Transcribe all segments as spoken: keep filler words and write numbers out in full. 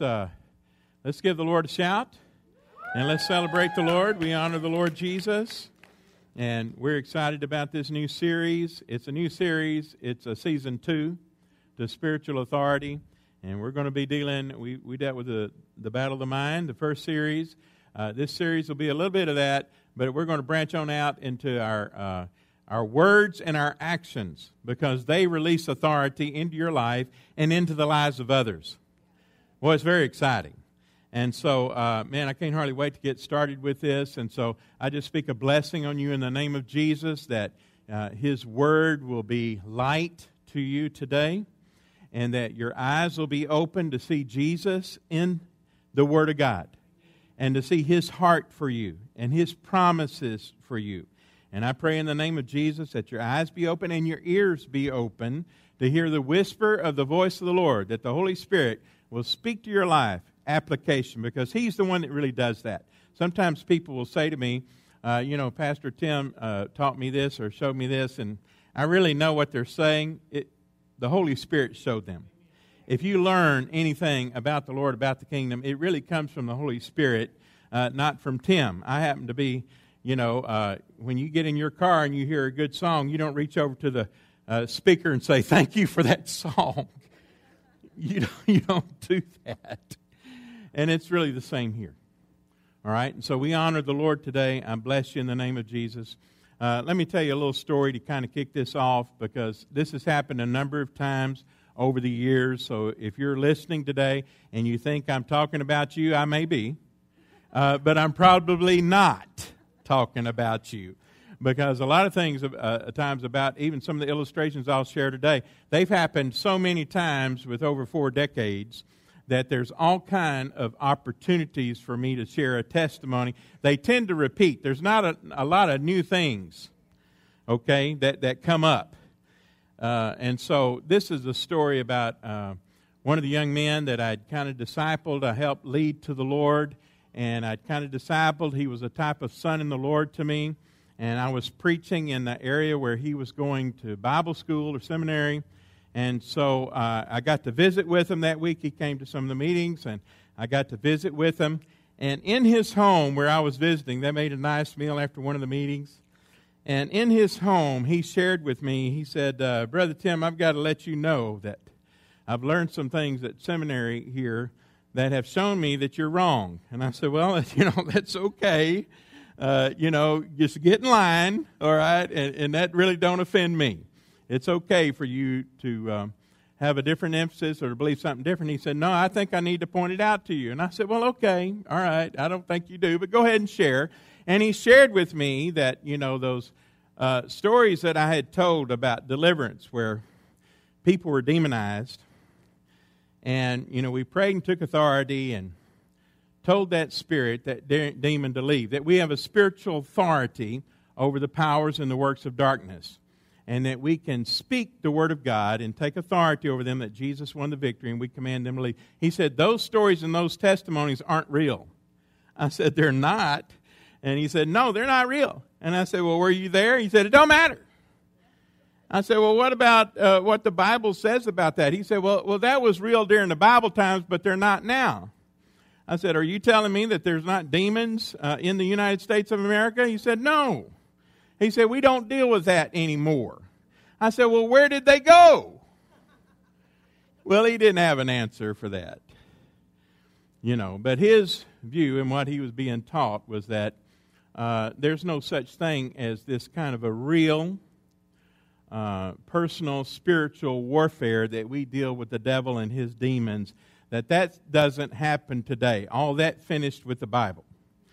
let's uh, let's give the Lord a shout, and let's celebrate the Lord. We honor the Lord Jesus, and we're excited about this new series. It's a new series. It's a season two, to spiritual authority, and we're going to be dealing. We we dealt with the the battle of the mind, the first series. Uh, this series will be a little bit of that, but we're going to branch on out into our uh, our words and our actions, because they release authority into your life and into the lives of others. Well, it's very exciting. And so, uh, man, I can't hardly wait to get started with this. And so I just speak a blessing on you in the name of Jesus, that uh, His Word will be light to you today, and that your eyes will be open to see Jesus in the Word of God, and to see His heart for you and His promises for you. And I pray in the name of Jesus that your eyes be open and your ears be open to hear the whisper of the voice of the Lord, that the Holy Spirit will speak to your life application, because He's the one that really does that. Sometimes people will say to me, uh, you know, Pastor Tim uh, taught me this or showed me this, and I really know what they're saying. It, the Holy Spirit showed them. If you learn anything about the Lord, about the kingdom, it really comes from the Holy Spirit, uh, not from Tim. I happen to be, you know, uh, when you get in your car and you hear a good song, you don't reach over to the uh, speaker and say, "Thank you for that song." You don't, you don't do that. And it's really the same here. All right? And so we honor the Lord today. I bless you in the name of Jesus. Uh, let me tell you a little story to kind of kick this off, because this has happened a number of times over the years. So if you're listening today and you think I'm talking about you, I may be. Uh, but I'm probably not talking about you, because a lot of things uh, at times about even some of the illustrations I'll share today, they've happened so many times with over four decades that there's all kind of opportunities for me to share a testimony. They tend to repeat. There's not a, a lot of new things, okay, that, that come up. Uh, and so this is a story about uh, one of the young men that I'd kind of discipled. I helped lead to the Lord, and I'd kind of discipled. He was a type of son in the Lord to me, and I was preaching in the area where he was going to Bible school or seminary. And so uh, I got to visit with him that week. He came to some of the meetings, and I got to visit with him. And in his home where I was visiting, they made a nice meal after one of the meetings. And in his home, he shared with me, he said, uh, "Brother Tim, I've got to let you know that I've learned some things at seminary here that have shown me that you're wrong." And I said, "Well, you know, that's okay. Uh, you know, just get in line, all right? And, and that really don't offend me. It's okay for you to um, have a different emphasis or to believe something different." He said, "No, I think I need to point it out to you." And I said, "Well, okay, all right. I don't think you do, but go ahead and share." And he shared with me that, you know, those uh, stories that I had told about deliverance where people were demonized. And, you know, we prayed and took authority and told that spirit, that de- demon to leave. That we have a spiritual authority over the powers and the works of darkness. And that we can speak the word of God and take authority over them, that Jesus won the victory and we command them to leave. He said, "Those stories and those testimonies aren't real." I said, "They're not." And he said, "No, they're not real." And I said, "Well, were you there?" He said, "It don't matter." I said, "Well, what about uh, what the Bible says about that?" He said, well, well, that was real during the Bible times, but they're not now. I said, "Are you telling me that there's not demons uh, in the United States of America?" He said, "No." He said, "We don't deal with that anymore." I said, "Well, where did they go?" Well, he didn't have an answer for that. You know, but his view and what he was being taught was that uh, there's no such thing as this kind of a real, uh, personal, spiritual warfare that we deal with the devil and his demons, that that doesn't happen today. All that finished with the Bible.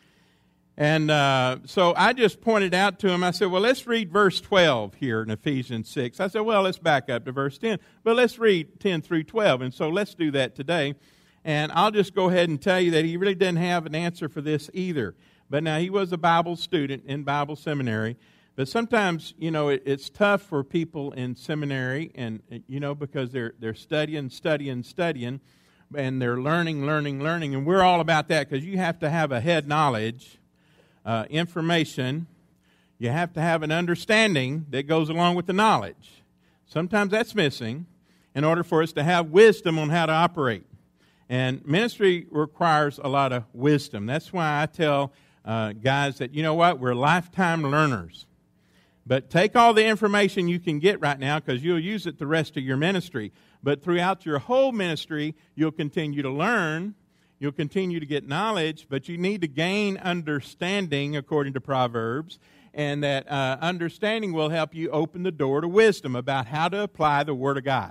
And uh, so I just pointed out to him, I said, "Well, let's read verse twelve here in Ephesians six. I said, "Well, let's back up to verse ten. But let's read ten through twelve. And so let's do that today. And I'll just go ahead and tell you that he really didn't have an answer for this either. But now, he was a Bible student in Bible seminary. But sometimes, you know, it, it's tough for people in seminary, and, you know, because they're they're studying, studying, studying, and they're learning, learning, learning. And we're all about that, because you have to have a head knowledge, uh, information. You have to have an understanding that goes along with the knowledge. Sometimes that's missing in order for us to have wisdom on how to operate. And ministry requires a lot of wisdom. That's why I tell uh, guys that, you know what, we're lifetime learners. But take all the information you can get right now because you'll use it the rest of your ministry. But throughout your whole ministry, you'll continue to learn. You'll continue to get knowledge, but you need to gain understanding according to Proverbs. And that uh, understanding will help you open the door to wisdom about how to apply the Word of God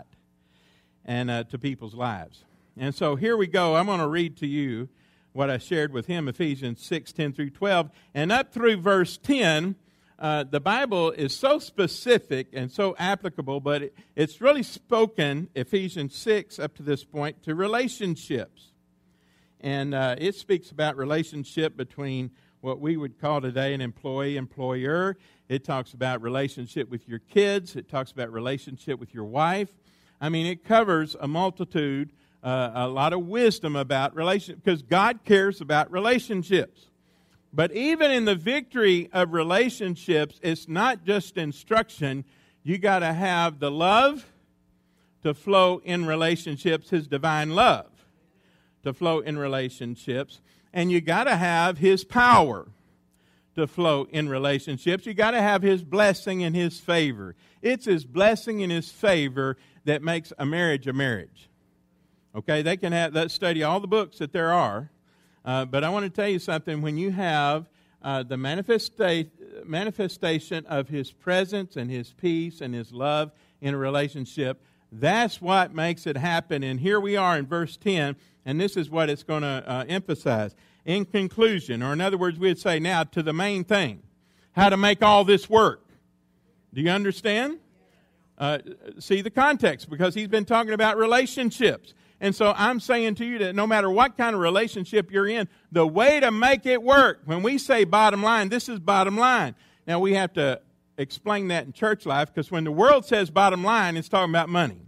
and uh, to people's lives. And so here we go. I'm going to read to you what I shared with him, Ephesians six, ten through twelve. And up through verse ten, uh, the Bible is so specific and so applicable, but it, it's really spoken, Ephesians six, up to this point, to relationships. And uh, it speaks about relationship between what we would call today an employee-employer. It talks about relationship with your kids. It talks about relationship with your wife. I mean, it covers a multitude, uh, a lot of wisdom about relationships, because God cares about relationships. But even in the victory of relationships, it's not just instruction. You got to have the love to flow in relationships, His divine love to flow in relationships. And you got to have His power to flow in relationships. You got to have His blessing and His favor. It's His blessing and His favor that makes a marriage a marriage. Okay, they can have that study all the books that there are. Uh, but I want to tell you something. When you have uh, the manifesta- manifestation of His presence and His peace and His love in a relationship, that's what makes it happen. And here we are in verse ten, and this is what it's going to uh, emphasize. In conclusion, or in other words, we'd say now to the main thing, how to make all this work. Do you understand? Uh, see the context, because he's been talking about relationships. And so I'm saying to you that no matter what kind of relationship you're in, the way to make it work, when we say bottom line, this is bottom line. Now we have to explain that in church life, because when the world says bottom line, it's talking about money.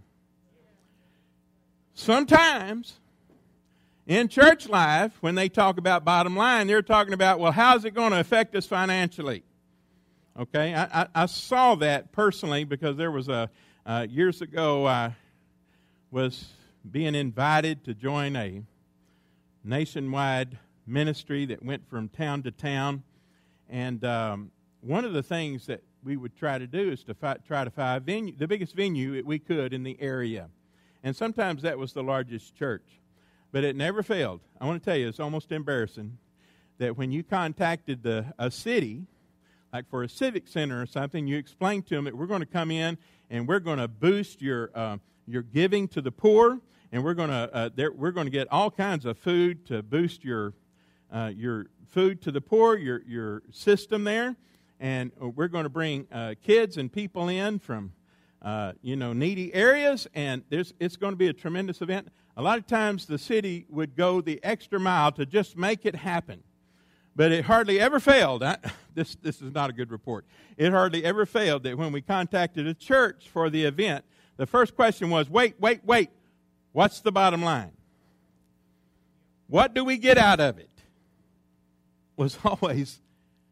Sometimes in church life, when they talk about bottom line, they're talking about, well, how's it going to affect us financially? Okay, I, I, I saw that personally because there was a, uh, years ago, I was being invited to join a nationwide ministry that went from town to town. And um, one of the things that we would try to do is to fi- try to find venue, the biggest venue that we could in the area. And sometimes that was the largest church. But it never failed. I want to tell you, it's almost embarrassing that when you contacted the a city, like for a civic center or something, you explained to them that we're going to come in and we're going to boost your uh, your giving to the poor, and we're going to uh, we're going to get all kinds of food to boost your uh, your food to the poor, your your system there, and we're going to bring uh, kids and people in from uh, you know needy areas, and there's it's going to be a tremendous event. A lot of times the city would go the extra mile to just make it happen. But it hardly ever failed. I, this, this is not a good report. It hardly ever failed that when we contacted a church for the event, the first question was, wait, wait, wait, what's the bottom line? What do we get out of it? Was always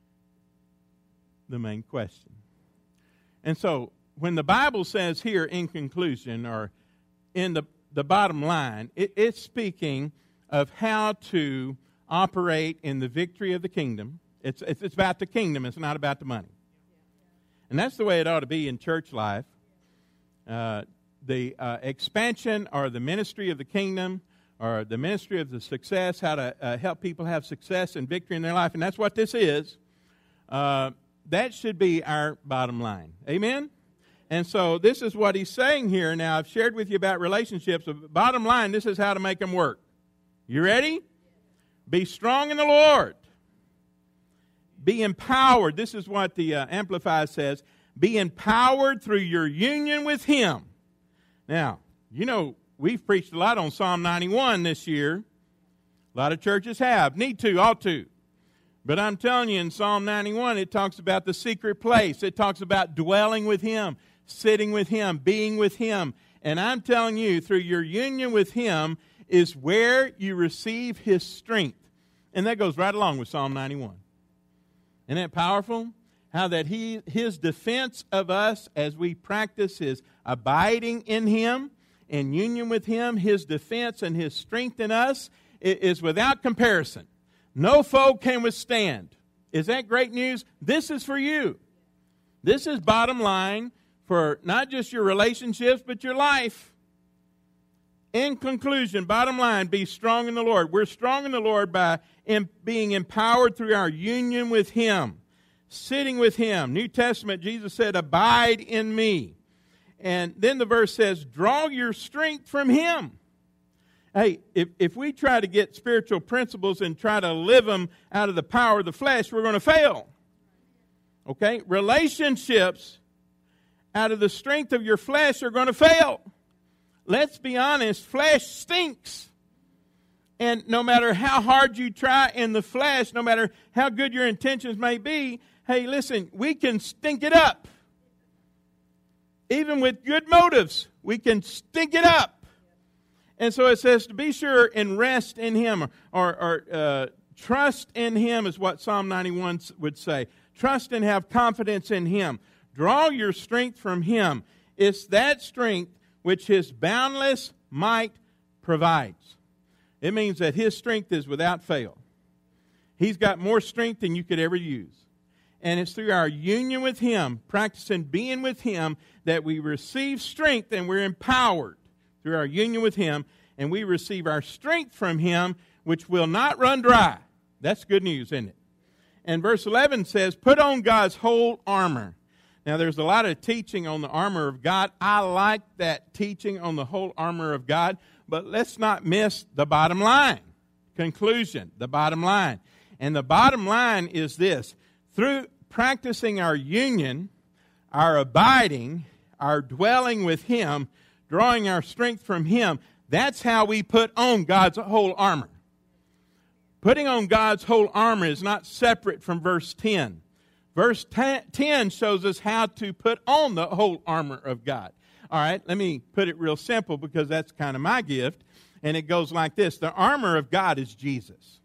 the main question. And so when the Bible says here in conclusion, or in the the bottom line, it, it's speaking of how to operate in the victory of the kingdom. It's, it's, it's about the kingdom. It's not about the money. And that's the way it ought to be in church life. Uh, the uh, expansion or the ministry of the kingdom or the ministry of the success, how to uh, help people have success and victory in their life, and that's what this is. Uh, that should be our bottom line. Amen? And so this is what he's saying here. Now, I've shared with you about relationships. But bottom line, this is how to make them work. You ready? Be strong in the Lord. Be empowered. This is what the uh, Amplified says. Be empowered through your union with Him. Now, you know, we've preached a lot on Psalm ninety-one this year. A lot of churches have. Need to, ought to. But I'm telling you, in Psalm ninety-one, it talks about the secret place. It talks about dwelling with Him, sitting with Him, being with Him. And I'm telling you, through your union with Him is where you receive His strength. And that goes right along with Psalm ninety-one. Isn't that powerful? How that he, His defense of us as we practice His abiding in Him in union with Him, His defense and His strength in us is without comparison. No foe can withstand. Is that great news? This is for you. This is bottom line for not just your relationships, but your life. In conclusion, bottom line, be strong in the Lord. We're strong in the Lord by em- being empowered through our union with Him, sitting with Him. New Testament, Jesus said, abide in me. And then the verse says, draw your strength from Him. Hey, if, if we try to get spiritual principles and try to live them out of the power of the flesh, we're going to fail. Okay? Relationships out of the strength of your flesh are going to fail. Let's be honest, flesh stinks. And no matter how hard you try in the flesh, no matter how good your intentions may be, hey, listen, we can stink it up. Even with good motives, we can stink it up. And so it says to be sure and rest in Him, or, or uh, trust in Him is what Psalm ninety-one would say. Trust and have confidence in Him. Draw your strength from Him. It's that strength which His boundless might provides. It means that His strength is without fail. He's got more strength than you could ever use. And it's through our union with Him, practicing being with Him, that we receive strength and we're empowered through our union with Him, and we receive our strength from Him, which will not run dry. That's good news, isn't it? And verse eleven says, put on God's whole armor. Now, there's a lot of teaching on the armor of God. I like that teaching on the whole armor of God, but let's not miss the bottom line. Conclusion, the bottom line. And the bottom line is this. Through practicing our union, our abiding, our dwelling with Him, drawing our strength from Him, that's how we put on God's whole armor. Putting on God's whole armor is not separate from verse ten. Verse ten shows us how to put on the whole armor of God. All right, let me put it real simple because that's kind of my gift. And it goes like this. The armor of God is Jesus.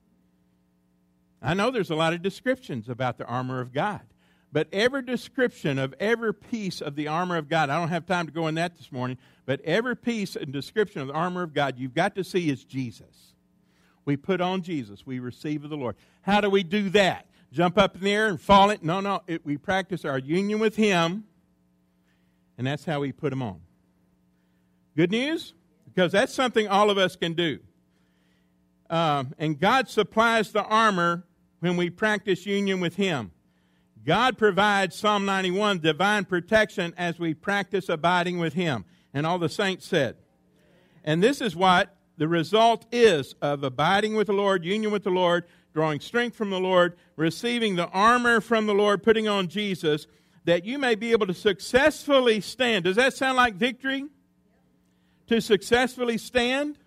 I know there's a lot of descriptions about the armor of God. But every description of every piece of the armor of God, I don't have time to go in that this morning, but every piece and description of the armor of God you've got to see is Jesus. We put on Jesus. We receive of the Lord. How do we do that? Jump up in the air and fall it? No, no. It, we practice our union with Him, and that's how we put Him on. Good news? Because that's something all of us can do. Um, and God supplies the armor when we practice union with Him. God provides, Psalm ninety-one, divine protection as we practice abiding with Him. And all the saints said. And this is what the result is of abiding with the Lord, union with the Lord, drawing strength from the Lord, receiving the armor from the Lord, putting on Jesus, that you may be able to successfully stand. Does that sound like victory? To successfully stand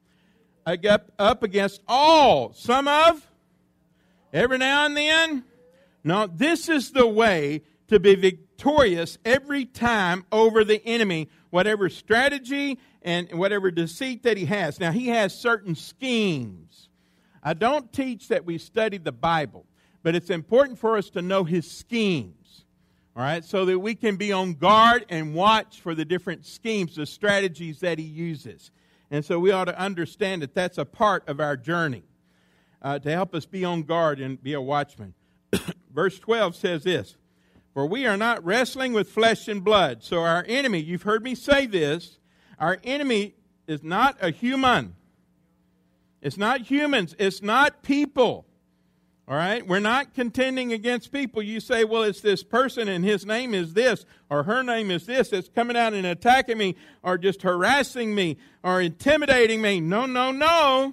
up, up against all, some of, every now and then. No, this is the way to be victorious every time over the enemy, whatever strategy and whatever deceit that he has. Now, he has certain schemes. I don't teach that we study the Bible, but it's important for us to know his schemes, all right, so that we can be on guard and watch for the different schemes, the strategies that he uses. And so we ought to understand that that's a part of our journey uh, to help us be on guard and be a watchman. Verse twelve says this, for we are not wrestling with flesh and blood. So our enemy, you've heard me say this, our enemy is not a human. It's not humans. It's not people. All right? We're not contending against people. You say, well, it's this person and his name is this or her name is this that's coming out and attacking me or just harassing me or intimidating me. No, no, no.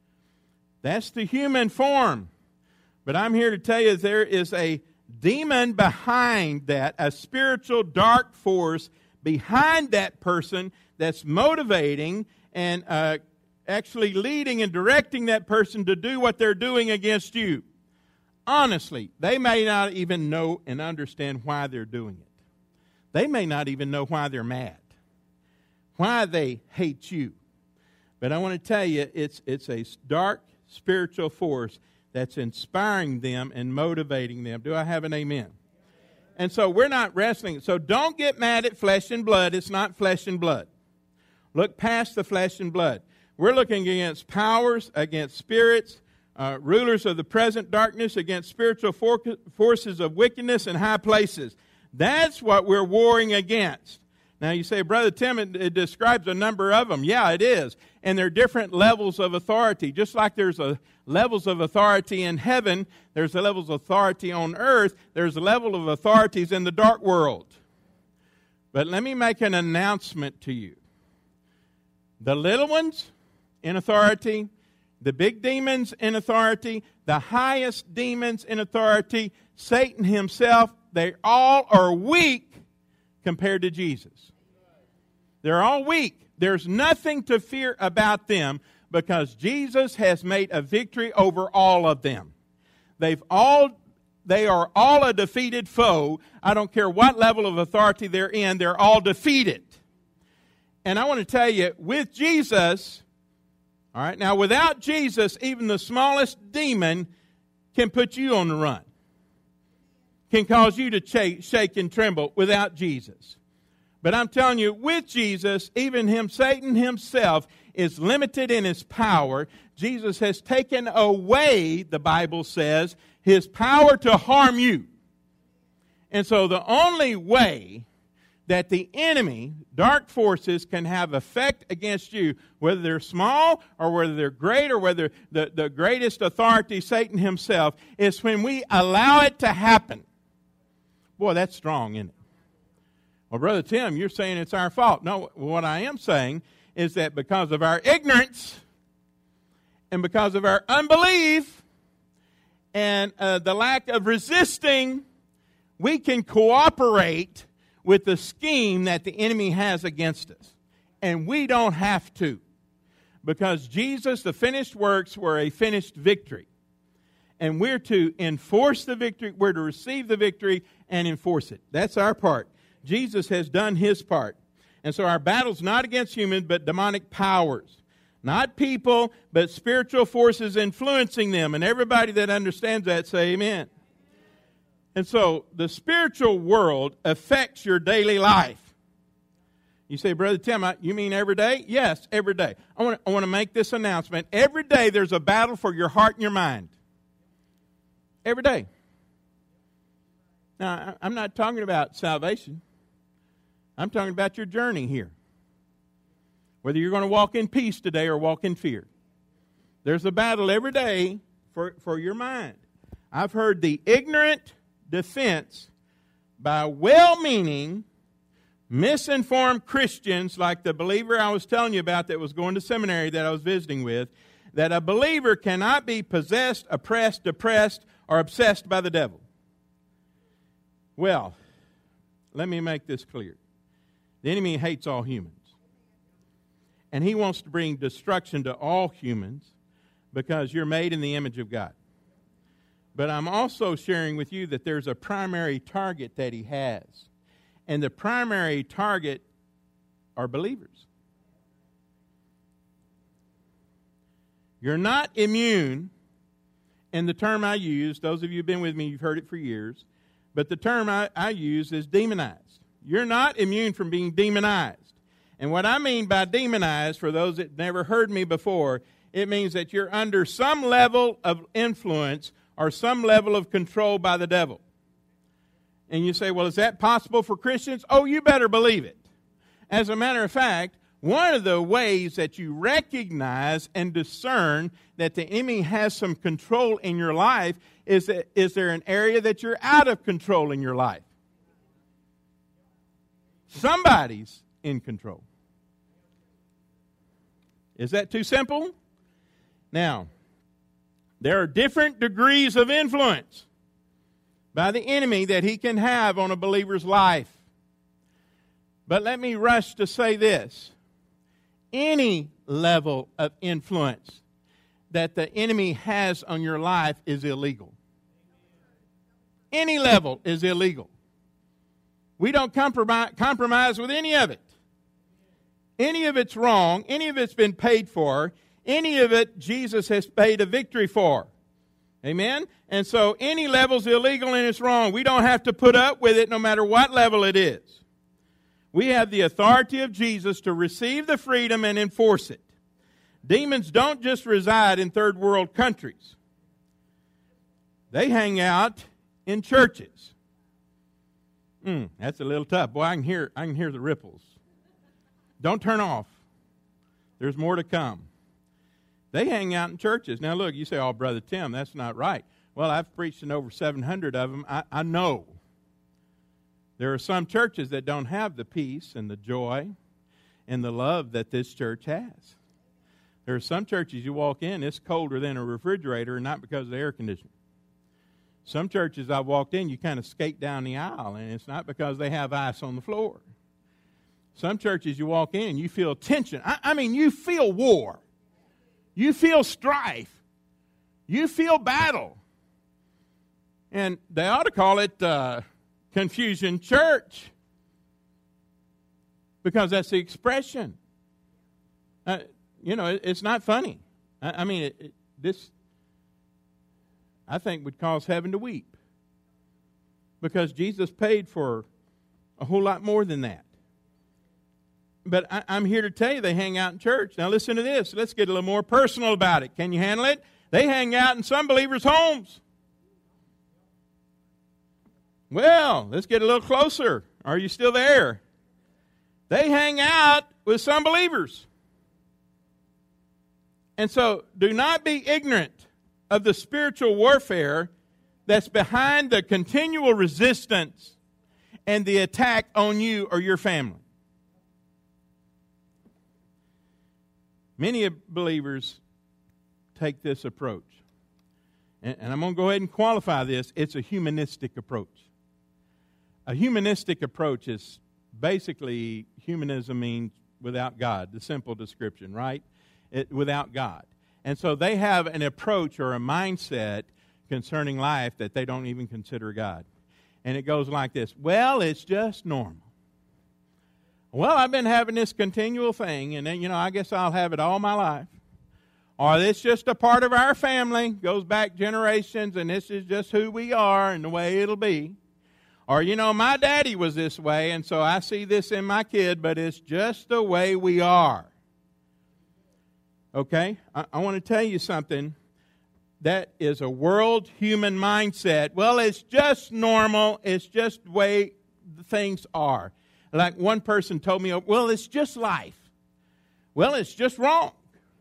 That's the human form. But I'm here to tell you there is a demon behind that, a spiritual dark force behind that person that's motivating and uh, actually leading and directing that person to do what they're doing against you. Honestly, they may not even know and understand why they're doing it. They may not even know why they're mad, why they hate you. But I want to tell you, it's it's a dark spiritual force that's inspiring them and motivating them. Do I have an amen? And so we're not wrestling. So don't get mad at flesh and blood. It's not flesh and blood. Look past the flesh and blood. We're looking against powers, against spirits, uh, rulers of the present darkness, against spiritual for- forces of wickedness in high places. That's what we're warring against. Now you say, Brother Tim, it, it describes a number of them. Yeah, it is. And there are different levels of authority. Just like there's a levels of authority in heaven, there's a levels of authority on earth, there's a level of authorities in the dark world. But let me make an announcement to you. The little ones in authority, the big demons in authority, the highest demons in authority, Satan himself, they all are weak compared to Jesus. They're all weak. There's nothing to fear about them because Jesus has made a victory over all of them. They've all, they are all a defeated foe. I don't care what level of authority they're in, they're all defeated. And I want to tell you, with Jesus, all right, now without Jesus, even the smallest demon can put you on the run, can cause you to ch- shake and tremble without Jesus. But I'm telling you, with Jesus, even him, Satan himself, is limited in his power. Jesus has taken away, the Bible says, his power to harm you. And so the only way that the enemy, dark forces, can have effect against you, whether they're small or whether they're great or whether the, the greatest authority, Satan himself, is when we allow it to happen. Boy, that's strong, isn't it? Well, Brother Tim, you're saying it's our fault. No, what I am saying is that because of our ignorance and because of our unbelief and uh, the lack of resisting, we can cooperate with the scheme that the enemy has against us. And we don't have to. Because Jesus, the finished works were a finished victory. And we're to enforce the victory, we're to receive the victory and enforce it. That's our part. Jesus has done his part. And so our battle's not against humans, but demonic powers. Not people, but spiritual forces influencing them. And everybody that understands that say amen. And so the spiritual world affects your daily life. You say, Brother Tim, you mean every day? Yes, every day. I want to, I want to make this announcement. Every day there's a battle for your heart and your mind. Every day. Now, I'm not talking about salvation. I'm talking about your journey here. Whether you're going to walk in peace today or walk in fear. There's a battle every day for, for your mind. I've heard the ignorant defense by well-meaning, misinformed Christians like the believer I was telling you about that was going to seminary that I was visiting with, that a believer cannot be possessed, oppressed, depressed, or obsessed by the devil. Well, let me make this clear. The enemy hates all humans. And he wants to bring destruction to all humans because you're made in the image of God. But I'm also sharing with you that there's a primary target that he has. And the primary target are believers. You're not immune, and the term I use, those of you who have been with me, you've heard it for years, but the term I, I use is demonized. You're not immune from being demonized. And what I mean by demonized, for those that never heard me before, it means that you're under some level of influence or some level of control by the devil. And you say, well, is that possible for Christians? Oh, you better believe it. As a matter of fact, one of the ways that you recognize and discern that the enemy has some control in your life is that is there an area that you're out of control in your life? Somebody's in control. Is that too simple? Now, there are different degrees of influence by the enemy that he can have on a believer's life. But let me rush to say this. Any level of influence that the enemy has on your life is illegal. Any level is illegal. We don't compromise, compromise with any of it. Any of it's wrong. Any of it's been paid for. Any of it Jesus has paid a victory for. Amen? And so any level's illegal and it's wrong. We don't have to put up with it no matter what level it is. We have the authority of Jesus to receive the freedom and enforce it. Demons don't just reside in third world countries. They hang out in churches. Mm, that's a little tough. Boy, I can hear I can hear the ripples. Don't turn off. There's more to come. They hang out in churches. Now look, you say, oh, Brother Tim, that's not right. Well, I've preached in over seven hundred of them. I, I know. There are some churches that don't have the peace and the joy and the love that this church has. There are some churches you walk in, it's colder than a refrigerator, not because of the air conditioning. Some churches I've walked in, you kind of skate down the aisle, and it's not because they have ice on the floor. Some churches you walk in, you feel tension. I, I mean, you feel war. You feel strife. You feel battle. And they ought to call it uh, Confusion Church, because that's the expression. Uh, you know, it, it's not funny. I, I mean, it, it, this, I think, would cause heaven to weep, because Jesus paid for a whole lot more than that. But I, I'm here to tell you they hang out in church. Now listen to this. Let's get a little more personal about it. Can you handle it? They hang out in some believers' homes. Well, let's get a little closer. Are you still there? They hang out with some believers. And so do not be ignorant of the spiritual warfare that's behind the continual resistance and the attack on you or your family. Many believers take this approach. And, and I'm going to go ahead and qualify this. It's a humanistic approach. A humanistic approach is basically, humanism means without God, the simple description, right? It, without God. And so they have an approach or a mindset concerning life that they don't even consider God. And it goes like this. Well, it's just normal. Well, I've been having this continual thing, and then, you know, I guess I'll have it all my life. Or it's just a part of our family, goes back generations, and this is just who we are and the way it'll be. Or, you know, my daddy was this way, and so I see this in my kid, but it's just the way we are. Okay? I, I want to tell you something. That is a world human mindset. Well, it's just normal. It's just the way things are. Like one person told me, well, it's just life. Well, it's just wrong.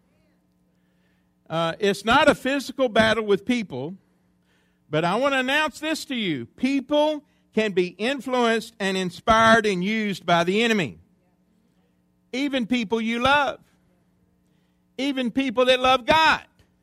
Uh, it's not a physical battle with people, but I want to announce this to you. People can be influenced and inspired and used by the enemy. Even people you love. Even people that love God.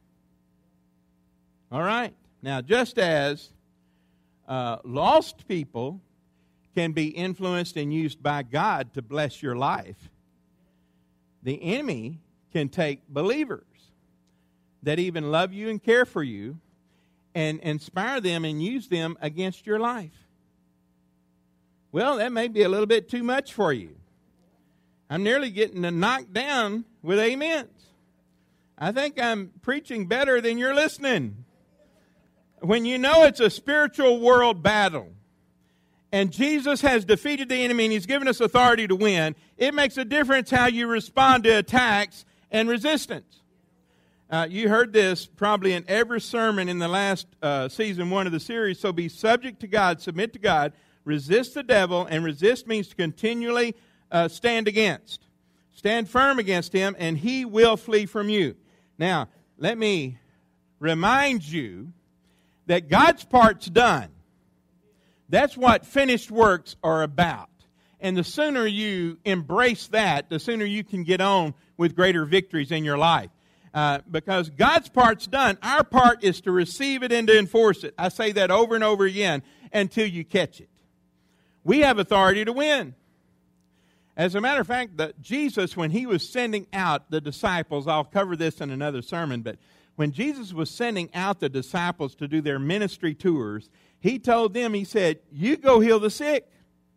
All right. Now, just as uh, lost people can be influenced and used by God to bless your life, the enemy can take believers that even love you and care for you and inspire them and use them against your life. Well, that may be a little bit too much for you. I'm nearly getting knocked down with amens. I think I'm preaching better than you're listening. When you know it's a spiritual world battle, and Jesus has defeated the enemy and He's given us authority to win, it makes a difference how you respond to attacks and resistance. Uh, you heard this probably in every sermon in the last uh, season one of the series. So be subject to God, submit to God, resist the devil, and resist means to continually uh, stand against. Stand firm against him, and he will flee from you. Now, let me remind you that God's part's done. That's what finished works are about. And the sooner you embrace that, the sooner you can get on with greater victories in your life. Uh, because God's part's done. Our part is to receive it and to enforce it. I say that over and over again until you catch it. We have authority to win. As a matter of fact, the, Jesus, when He was sending out the disciples, I'll cover this in another sermon, but when Jesus was sending out the disciples to do their ministry tours, He told them, He said, you go heal the sick.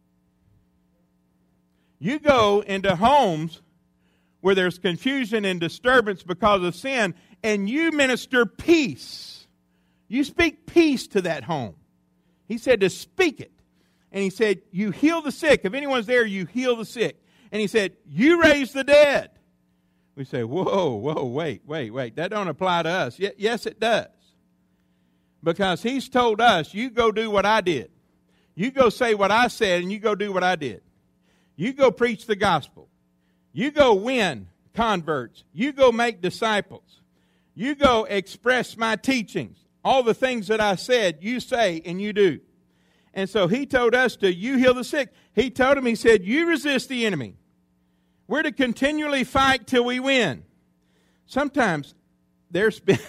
You go into homes where there's confusion and disturbance because of sin, and you minister peace. You speak peace to that home. He said to speak it. And he said, you heal the sick. If anyone's there, you heal the sick. And he said, you raise the dead. We say, whoa, whoa, wait, wait, wait. That don't apply to us. Y- yes, it does. Because he's told us, you go do what I did. You go say what I said, and you go do what I did. You go preach the gospel. You go win converts. You go make disciples. You go express my teachings. All the things that I said, you say and you do. And so he told us to, you heal the sick. He told him, he said, you resist the enemy. We're to continually fight till we win. Sometimes there's been,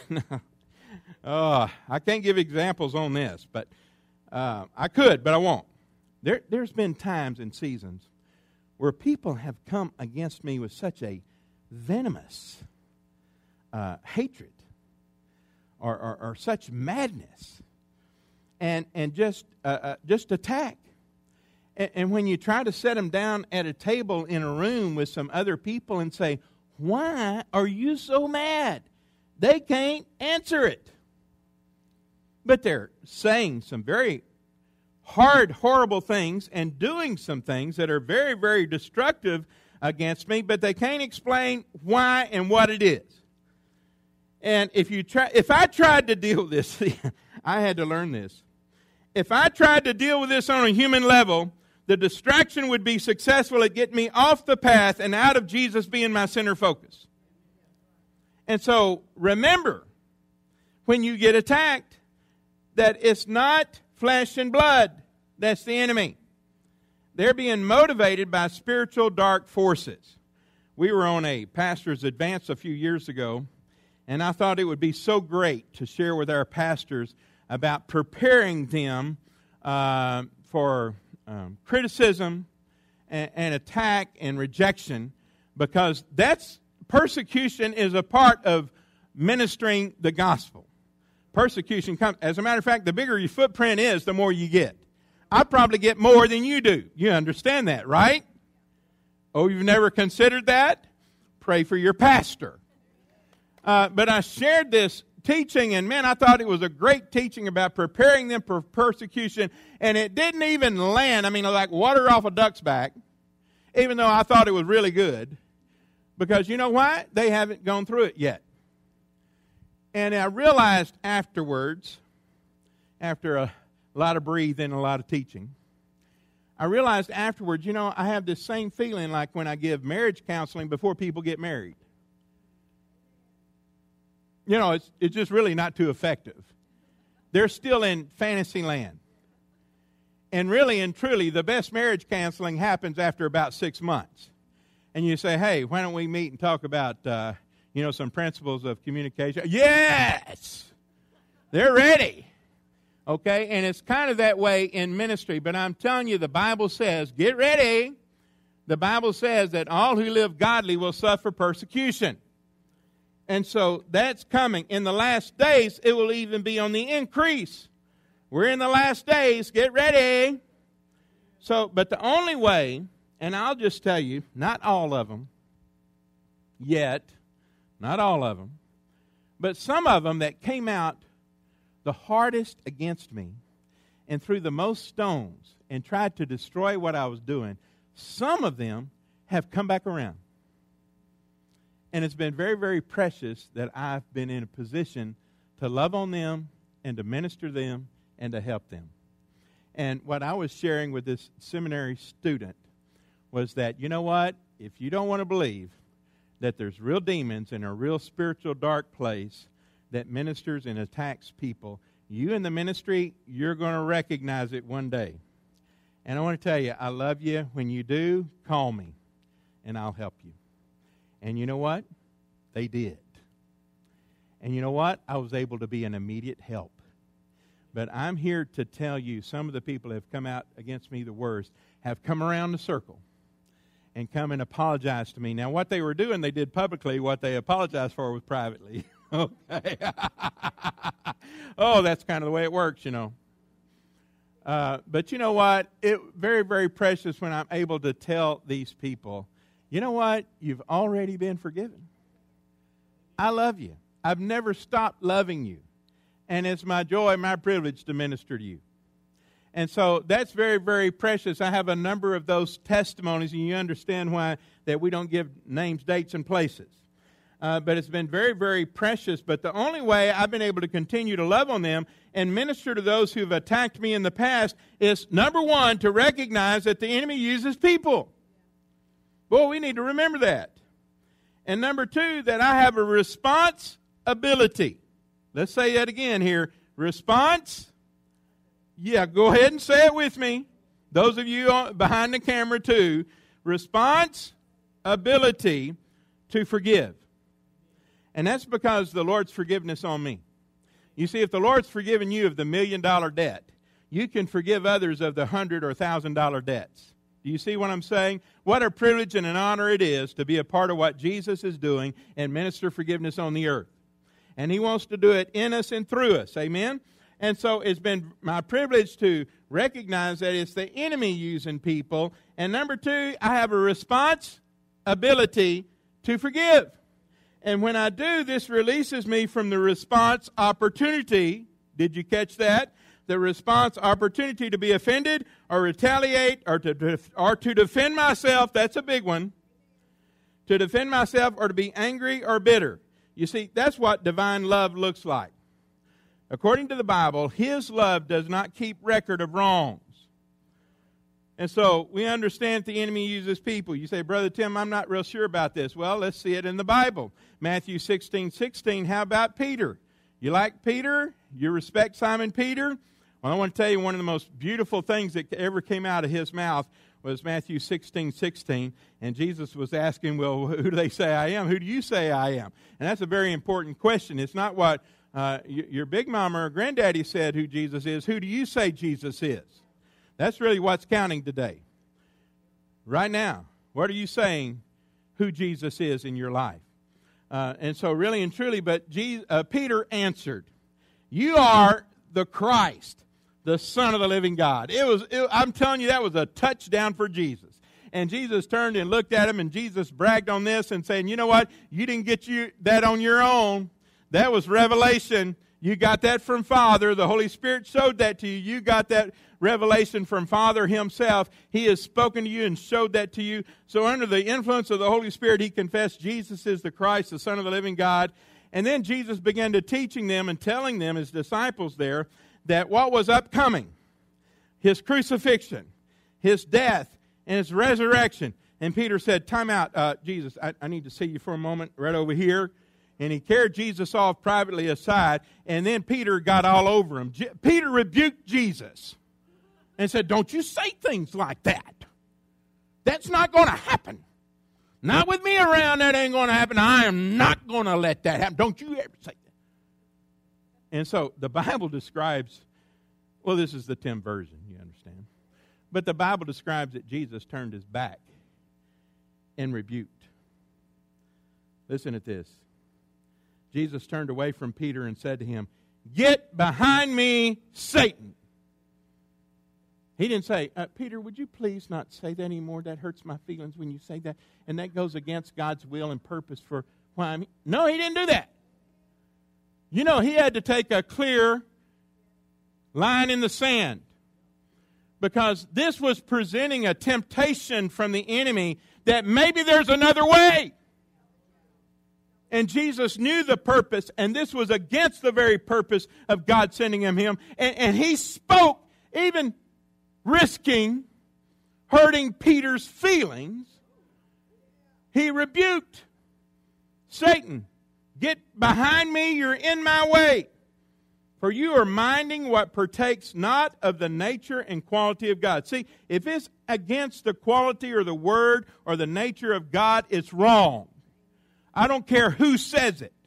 oh, I can't give examples on this, but uh, I could, but I won't. There, there's been times and seasons where people have come against me with such a venomous uh, hatred or, or, or such madness and, and just, uh, uh, just attack. And when you try to set them down at a table in a room with some other people and say, why are you so mad? They can't answer it. But they're saying some very hard, horrible things and doing some things that are very, very destructive against me, but they can't explain why and what it is. And if you try, if I tried to deal with this, I had to learn this. If I tried to deal with this on a human level, the distraction would be successful at getting me off the path and out of Jesus being my center focus. And so remember, when you get attacked, that it's not flesh and blood that's the enemy. They're being motivated by spiritual dark forces. We were on a pastor's advance a few years ago, and I thought it would be so great to share with our pastors about preparing them uh, for Um, criticism and, and attack and rejection, because that's persecution is a part of ministering the gospel. Persecution comes. As a matter of fact, the bigger your footprint is, the more you get. I probably get more than you do. You understand that, right? Oh, you've never considered that? Pray for your pastor. Uh, but I shared this teaching, and man, I thought it was a great teaching about preparing them for persecution, and it didn't even land. I mean, like water off a duck's back, even though I thought it was really good, because you know why? They haven't gone through it yet. And I realized afterwards, after a lot of breathing, a lot of teaching, I realized afterwards, you know, I have this same feeling like when I give marriage counseling before people get married. You know, it's it's just really not too effective. They're still in fantasy land. And really and truly, the best marriage counseling happens after about six months. And you say, hey, why don't we meet and talk about, uh, you know, some principles of communication? Yes! They're ready. Okay? And it's kind of that way in ministry. But I'm telling you, the Bible says, get ready. The Bible says that all who live godly will suffer persecution. And so that's coming. In the last days, it will even be on the increase. We're in the last days. Get ready. So, but the only way, and I'll just tell you, not all of them yet, not all of them, but some of them that came out the hardest against me and threw the most stones and tried to destroy what I was doing, some of them have come back around. And it's been very, very precious that I've been in a position to love on them and to minister them and to help them. And what I was sharing with this seminary student was that, you know what? If you don't want to believe that there's real demons in a real spiritual dark place that ministers and attacks people, you in the ministry, you're going to recognize it one day. And I want to tell you, I love you. When you do, call me, and I'll help you. And you know what? They did. And you know what? I was able to be an immediate help. But I'm here to tell you, some of the people who have come out against me the worst have come around the circle and come and apologized to me. Now, what they were doing, they did publicly. What they apologized for was privately. Okay. Oh, that's kind of the way it works, you know. Uh, but you know what? It very, very precious when I'm able to tell these people, you know what? You've already been forgiven. I love you. I've never stopped loving you. And it's my joy, my privilege to minister to you. And so that's very, very precious. I have a number of those testimonies, and you understand why that we don't give names, dates, and places. Uh, but it's been very, very precious. But the only way I've been able to continue to love on them and minister to those who have attacked me in the past is, number one, to recognize that the enemy uses people. Boy, we need to remember that. And number two, that I have a responsibility. Let's say that again here. Response. Yeah, go ahead and say it with me. Those of you behind the camera too. Responsibility to forgive. And that's because the Lord's forgiveness on me. You see, if the Lord's forgiven you of the million dollar debt, you can forgive others of the hundred or thousand dollar debts. Do you see what I'm saying? What a privilege and an honor it is to be a part of what Jesus is doing and minister forgiveness on the earth. And He wants to do it in us and through us. Amen? And so it's been my privilege to recognize that it's the enemy using people. And number two, I have a responsibility to forgive. And when I do, this releases me from the response opportunity. Did you catch that? The response opportunity to be offended or retaliate or to, or to defend myself. That's a big one. To defend myself or to be angry or bitter. You see, that's what divine love looks like. According to the Bible, His love does not keep record of wrongs. And so we understand the enemy uses people. You say, Brother Tim, I'm not real sure about this. Well, let's see it in the Bible. Matthew sixteen sixteen, how about Peter? You like Peter? You respect Simon Peter? Well, I want to tell you one of the most beautiful things that ever came out of his mouth was Matthew sixteen sixteen. And Jesus was asking, well, who do they say I am? Who do you say I am? And that's a very important question. It's not what uh, your big mama or granddaddy said who Jesus is. Who do you say Jesus is? That's really what's counting today. Right now, what are you saying who Jesus is in your life? Uh, and so really and truly, but Jesus, uh, Peter answered, you are the Christ, the Son of the living God. It was. It, I'm telling you, that was a touchdown for Jesus. And Jesus turned and looked at him, and Jesus bragged on this and saying, you know what? You didn't get you that on your own. That was revelation. You got that from Father. The Holy Spirit showed that to you. You got that revelation from Father Himself. He has spoken to you and showed that to you. So under the influence of the Holy Spirit, he confessed Jesus is the Christ, the Son of the living God. And then Jesus began to teaching them and telling them, His disciples there, that what was upcoming, His crucifixion, His death, and His resurrection. And Peter said, time out, uh, Jesus, I, I need to see you for a moment right over here. And he carried Jesus off privately aside, and then Peter got all over him. Je- Peter rebuked Jesus and said, don't you say things like that. That's not going to happen. Not with me around, that ain't going to happen. I am not going to let that happen. Don't you ever say that. And so the Bible describes, well, this is the Tim version, you understand. But the Bible describes that Jesus turned His back and rebuked. Listen at this. Jesus turned away from Peter and said to him, get behind me, Satan. He didn't say, uh, Peter, would you please not say that anymore? That hurts my feelings when you say that. And that goes against God's will and purpose for why I'm... No, he didn't do that. You know, he had to take a clear line in the sand. Because this was presenting a temptation from the enemy that maybe there's another way. And Jesus knew the purpose, and this was against the very purpose of God sending him him. And, and he spoke, even risking hurting Peter's feelings. He rebuked Satan. Get behind me, you're in my way. For you are minding what partakes not of the nature and quality of God. See, if it's against the quality or the word or the nature of God, it's wrong. I don't care who says it.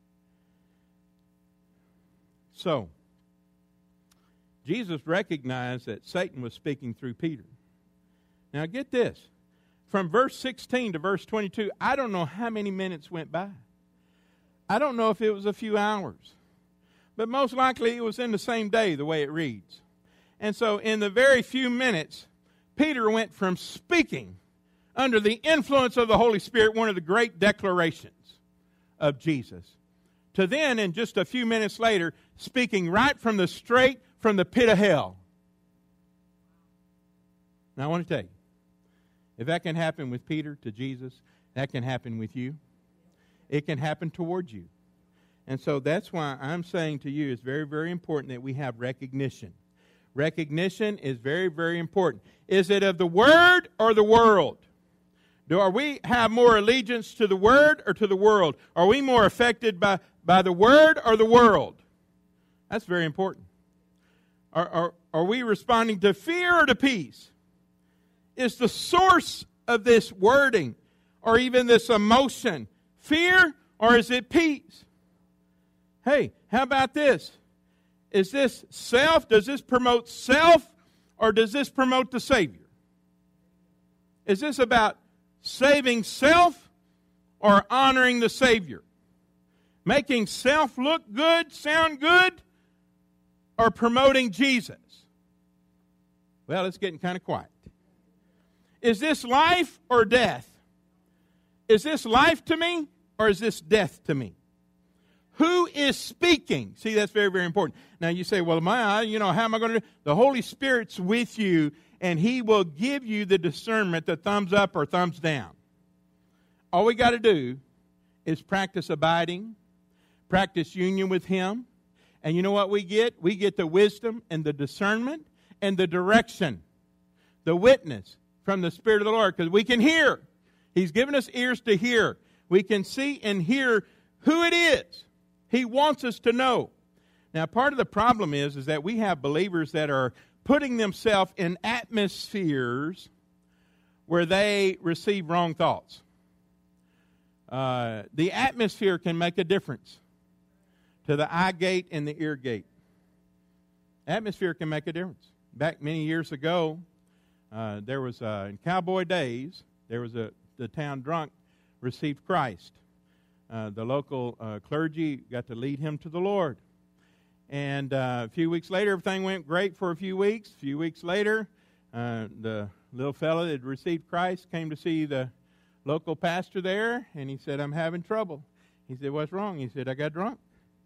So, Jesus recognized that Satan was speaking through Peter. Now get this. From verse sixteen to verse twenty-two, I don't know how many minutes went by. I don't know if it was a few hours. But most likely it was in the same day, the way it reads. And so in the very few minutes, Peter went from speaking under the influence of the Holy Spirit, one of the great declarations of Jesus, to then, in just a few minutes later, speaking right from the straight from the pit of hell. Now, I want to tell you, if that can happen with Peter to Jesus, that can happen with you. It can happen towards you. And so that's why I'm saying to you, it's very, very important that we have recognition. Recognition is very, very important. Is it of the Word or the world? Do are we have more allegiance to the Word or to the world? Are we more affected by, by the Word or the world? That's very important. Are, are, are we responding to fear or to peace? Is the source of this wording or even this emotion fear or is it peace? Hey, how about this? Is this self? Does this promote self or does this promote the Savior? Is this about saving self or honoring the Savior? Making self look good, sound good, or promoting Jesus? Well, it's getting kind of quiet. Is this life or death? Is this life to me or is this death to me? Who is speaking? See, that's very, very important. Now you say, well, my, you know, how am I going to do? The Holy Spirit's with you and He will give you the discernment, the thumbs up or thumbs down. All we got to do is practice abiding, practice union with Him. And you know what we get? We get the wisdom and the discernment and the direction, the witness from the Spirit of the Lord, because we can hear. He's given us ears to hear. We can see and hear who it is. He wants us to know. Now, part of the problem is, is that we have believers that are putting themselves in atmospheres where they receive wrong thoughts. Uh, the atmosphere can make a difference to the eye gate and the ear gate. Atmosphere can make a difference. Back many years ago, uh, there was, uh, in cowboy days, there was a, the town drunk received Christ. Uh, the local uh, clergy got to lead him to the Lord. And uh, a few weeks later, everything went great for a few weeks. A few weeks later, uh, the little fellow that had received Christ came to see the local pastor there, and he said, I'm having trouble. He said, what's wrong? He said, I got drunk.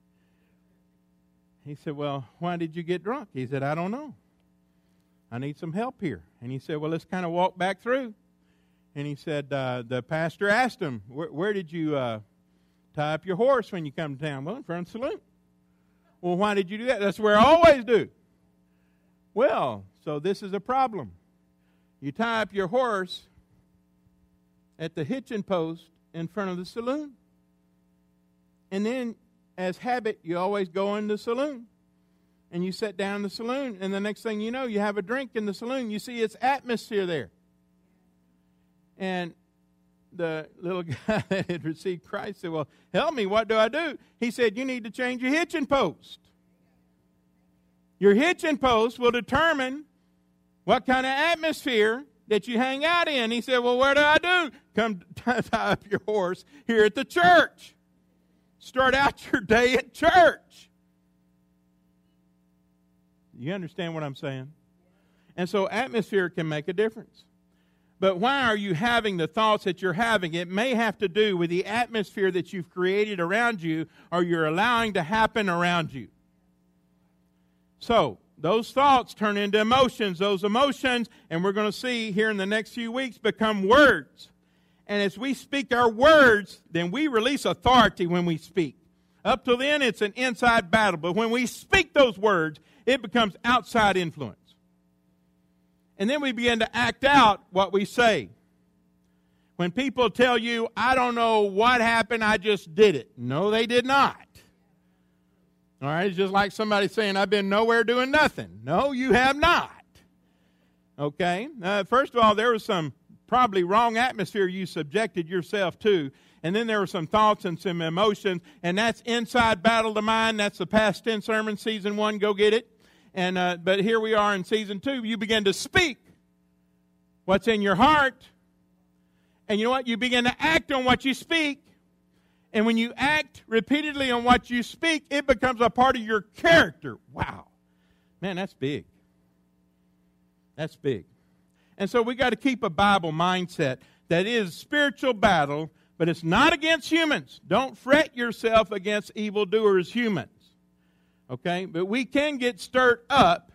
He said, well, why did you get drunk? He said, I don't know. I need some help here. And he said, well, let's kind of walk back through. And he said, uh, the pastor asked him, where, where did you uh, tie up your horse when you come to town? Well, in front of the saloon. Well, why did you do that? That's where I always do. Well, so this is a problem. You tie up your horse at the hitching post in front of the saloon. And then, as habit, you always go in the saloon. And you sit down in the saloon, and the next thing you know, you have a drink in the saloon. You see its atmosphere there. And the little guy that had received Christ said, well, help me, what do I do? He said, you need to change your hitching post. Your hitching post will determine what kind of atmosphere that you hang out in. He said, well, what do I do? Come tie up your horse here at the church. Start out your day at church. You understand what I'm saying? And so atmosphere can make a difference. But why are you having the thoughts that you're having? It may have to do with the atmosphere that you've created around you or you're allowing to happen around you. So, those thoughts turn into emotions. Those emotions, and we're going to see here in the next few weeks, become words. And as we speak our words, then we release authority when we speak. Up till then, it's an inside battle. But when we speak those words, it becomes outside influence. And then we begin to act out what we say. When people tell you, I don't know what happened, I just did it. No, they did not. All right, it's just like somebody saying, I've been nowhere doing nothing. No, you have not. Okay, uh, first of all, there was some probably wrong atmosphere you subjected yourself to. And then there were some thoughts and some emotions. And that's inside battle to mind. That's the past tense sermon, season one. Go get it. And uh, but here we are in season two. You begin to speak what's in your heart. And you know what? You begin to act on what you speak. And when you act repeatedly on what you speak, it becomes a part of your character. Wow. Man, that's big. That's big. And so we got to keep a Bible mindset that is spiritual battle, but it's not against humans. Don't fret yourself against evildoers, humans. Okay? But we can get stirred up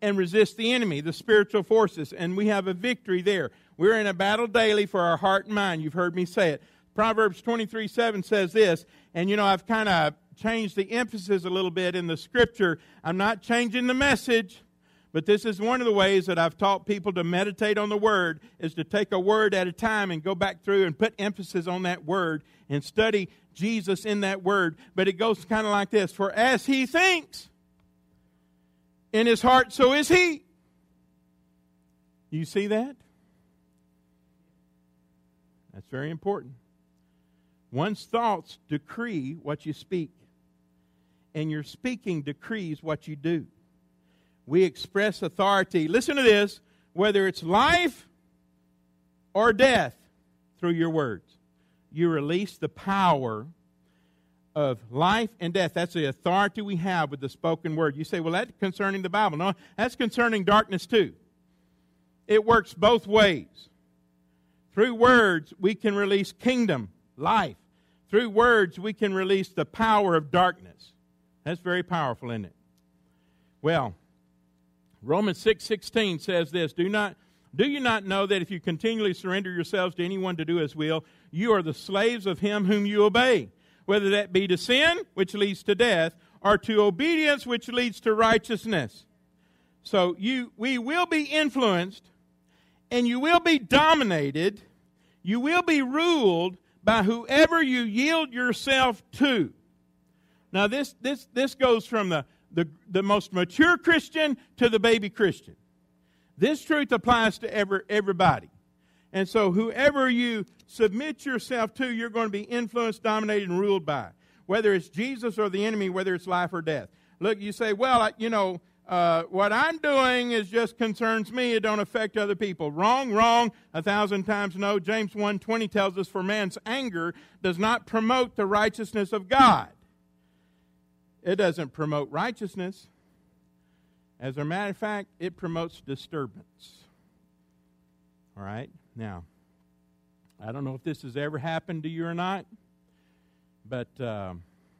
and resist the enemy, the spiritual forces, and we have a victory there. We're in a battle daily for our heart and mind. You've heard me say it. Proverbs twenty-three seven says this, and you know, I've kind of changed the emphasis a little bit in the Scripture. I'm not changing the message, but this is one of the ways that I've taught people to meditate on the Word, is to take a word at a time and go back through and put emphasis on that word and study Jesus in that word. But it goes kind of like this: for as he thinks in his heart, so is he. You see that? That's very important. One's thoughts decree what you speak, and your speaking decrees what you do. We express authority, listen to this, whether it's life or death, through your words. You release the power of life and death. That's the authority we have with the spoken word. You say, well, that's concerning the Bible. No, that's concerning darkness too. It works both ways. Through words, we can release kingdom, life. Through words, we can release the power of darkness. That's very powerful, isn't it? Well, Romans six sixteen says this, Do not, do you not know that if you continually surrender yourselves to anyone to do his will, you are the slaves of him whom you obey, whether that be to sin, which leads to death, or to obedience, which leads to righteousness. So you, we will be influenced, and you will be dominated, you will be ruled by whoever you yield yourself to. Now this this this goes from the, the, the most mature Christian to the baby Christian. This truth applies to every, everybody. And so whoever you submit yourself to, you're going to be influenced, dominated, and ruled by. Whether it's Jesus or the enemy, whether it's life or death. Look, you say, well, I, you know, Uh, what I'm doing is just concerns me. It don't affect other people. Wrong, wrong, a thousand times no. James one twenty tells us, for man's anger does not promote the righteousness of God. It doesn't promote righteousness. As a matter of fact, it promotes disturbance. All right? Now, I don't know if this has ever happened to you or not, but Uh,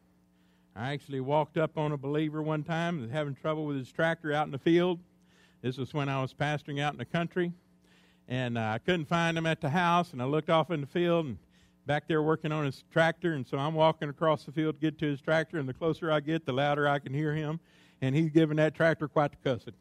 I actually walked up on a believer one time who was having trouble with his tractor out in the field. This was when I was pastoring out in the country. And uh, I couldn't find him at the house, and I looked off in the field and back there working on his tractor. And so I'm walking across the field to get to his tractor, and the closer I get, the louder I can hear him. And he's giving that tractor quite the cussing.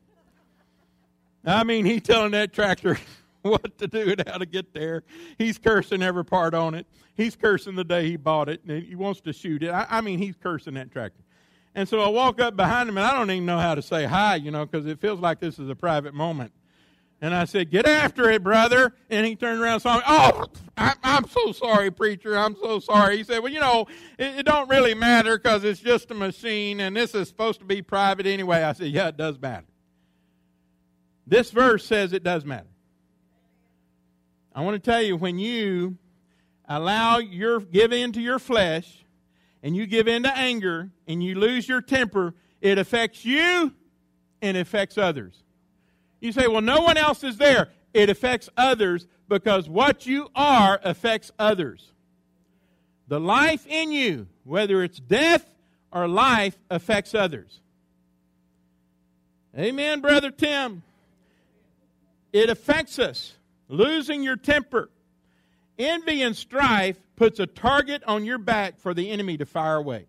I mean, he's telling that tractor what to do and how to get there. He's cursing every part on it. He's cursing the day he bought it, and he wants to shoot it. I, I mean, he's cursing that tractor. And so I walk up behind him, and I don't even know how to say hi, you know, because it feels like this is a private moment. And I said, get after it, brother. And he turned around and saw me. Oh, I, I'm so sorry, preacher. I'm so sorry. He said, well, you know, it, it don't really matter because it's just a machine, and this is supposed to be private anyway. I said, yeah, it does matter. This verse says it does matter. I want to tell you, when you allow your, give in to your flesh, and you give in to anger, and you lose your temper, it affects you, and it affects others. You say, well, no one else is there. It affects others, because what you are affects others. The life in you, whether it's death or life, affects others. Amen, Brother Tim? It affects us. Losing your temper. Envy and strife puts a target on your back for the enemy to fire away.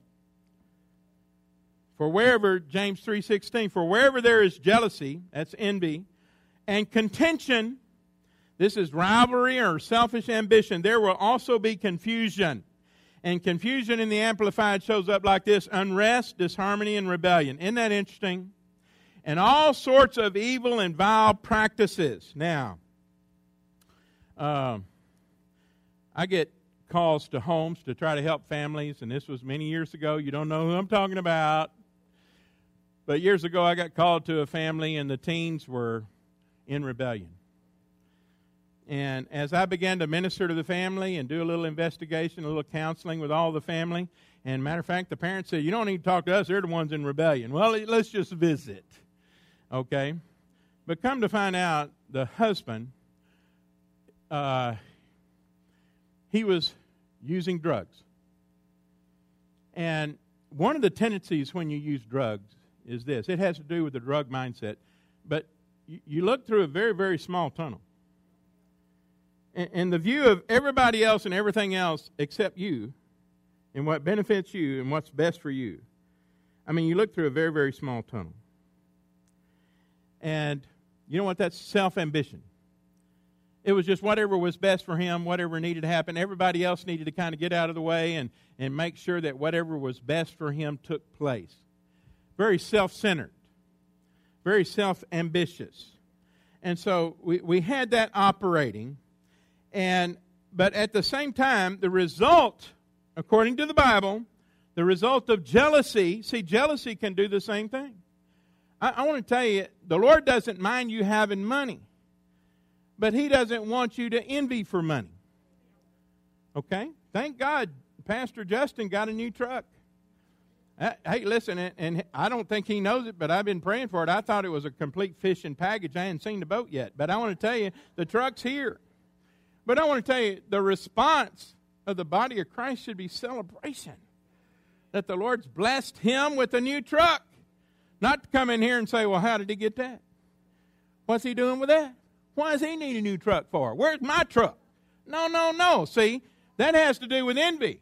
For wherever, James three sixteen, for wherever there is jealousy, that's envy, and contention, this is rivalry or selfish ambition, there will also be confusion. And confusion in the Amplified shows up like this: unrest, disharmony, and rebellion. Isn't that interesting? And all sorts of evil and vile practices. Now, Uh, I get calls to homes to try to help families, and this was many years ago. You don't know who I'm talking about. But years ago, I got called to a family, and the teens were in rebellion. And as I began to minister to the family and do a little investigation, a little counseling with all the family, and matter of fact, the parents said, you don't need to talk to us, they're the ones in rebellion. Well, let's just visit. Okay? But come to find out, the husband, Uh, he was using drugs. And one of the tendencies when you use drugs is this. It has to do with the drug mindset. But you, you look through a very, very small tunnel. And, and the view of everybody else and everything else except you and what benefits you and what's best for you. I mean, you look through a very, very small tunnel. And you know what? That's self-ambition. It was just whatever was best for him, whatever needed to happen. Everybody else needed to kind of get out of the way and, and make sure that whatever was best for him took place. Very self-centered. Very self-ambitious. And so we, we had that operating. And but at the same time, the result, according to the Bible, the result of jealousy, see, jealousy can do the same thing. I, I want to tell you, the Lord doesn't mind you having money, but He doesn't want you to envy for money. Okay? Thank God Pastor Justin got a new truck. Uh, hey, listen, and, and I don't think he knows it, but I've been praying for it. I thought it was a complete fishing package. I hadn't seen the boat yet, but I want to tell you, the truck's here. But I want to tell you, the response of the body of Christ should be celebration. That the Lord's blessed him with a new truck. Not to come in here and say, well, how did he get that? What's he doing with that? Why does he need a new truck for? Where's my truck? No, no, no. See, that has to do with envy.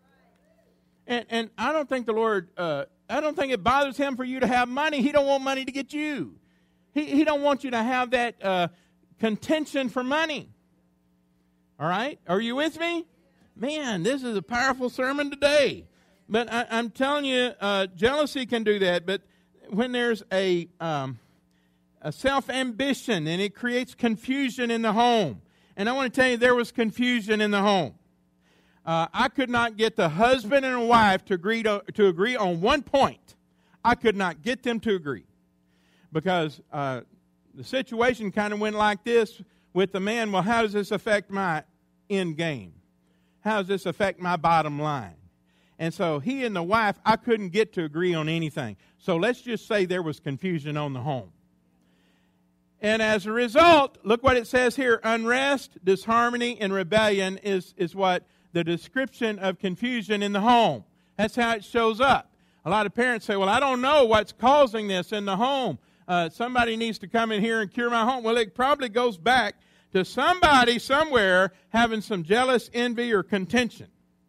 And, and I don't think the Lord, uh, I don't think it bothers him for you to have money. He don't want money to get you. He, he don't want you to have that uh, contention for money. All right? Are you with me? Man, this is a powerful sermon today. But I, I'm telling you, uh, jealousy can do that. But when there's a, um, a self-ambition and it creates confusion in the home. And I want to tell you, there was confusion in the home. Uh, I could not get the husband and wife to agree to, to agree on one point. I could not get them to agree. Because uh, the situation kind of went like this with the man. Well, how does this affect my end game? How does this affect my bottom line? And so he and the wife, I couldn't get to agree on anything. So let's just say there was confusion on the home. And as a result, look what it says here. Unrest, disharmony, and rebellion is, is what the description of confusion in the home. That's how it shows up. A lot of parents say, well, I don't know what's causing this in the home. Uh, somebody needs to come in here and cure my home. Well, it probably goes back to somebody somewhere having some jealous envy or contention.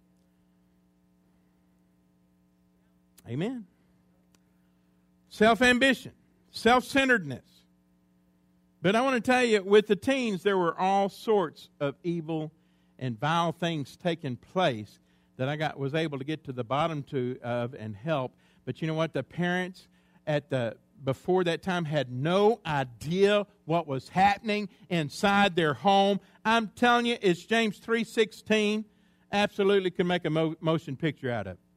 Amen. Self-ambition, self-centeredness. But I want to tell you, with the teens, there were all sorts of evil and vile things taking place that I got was able to get to the bottom to of and help. But you know what? The parents at the before that time had no idea what was happening inside their home. I'm telling you, it's James three sixteen. Absolutely can make a mo- motion picture out of it.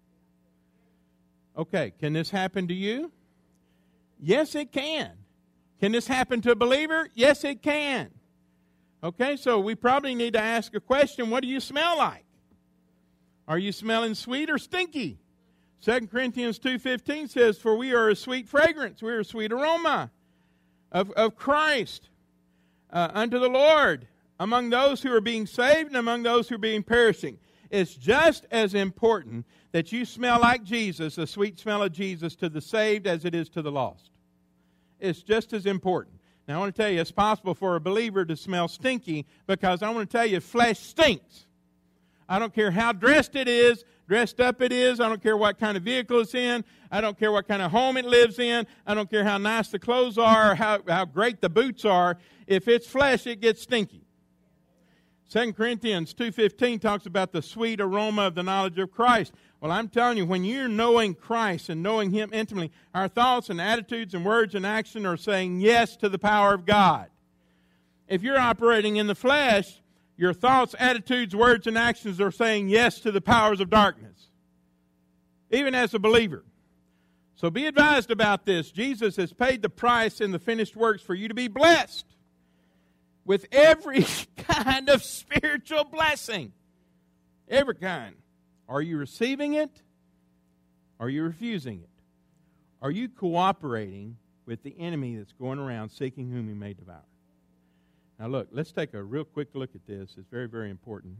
Okay, can this happen to you? Yes, it can. Can this happen to a believer? Yes, it can. Okay, so we probably need to ask a question. What do you smell like? Are you smelling sweet or stinky? Second Corinthians two fifteen says, for we are a sweet fragrance. We are a sweet aroma of, of Christ uh, unto the Lord among those who are being saved and among those who are being perishing. It's just as important that you smell like Jesus, the sweet smell of Jesus, to the saved as it is to the lost. It's just as important. Now, I want to tell you, it's possible for a believer to smell stinky because I want to tell you, flesh stinks. I don't care how dressed it is, dressed up it is. I don't care what kind of vehicle it's in. I don't care what kind of home it lives in. I don't care how nice the clothes are or how, how great the boots are. If it's flesh, it gets stinky. Second Corinthians two fifteen talks about the sweet aroma of the knowledge of Christ. Well, I'm telling you, when you're knowing Christ and knowing Him intimately, our thoughts and attitudes and words and action are saying yes to the power of God. If you're operating in the flesh, your thoughts, attitudes, words, and actions are saying yes to the powers of darkness, even as a believer. So be advised about this. Jesus has paid the price in the finished works for you to be blessed with every kind of spiritual blessing. Every kind. Are you receiving it? Are you refusing it? Are you cooperating with the enemy that's going around seeking whom he may devour? Now look, let's take a real quick look at this. It's very, very important.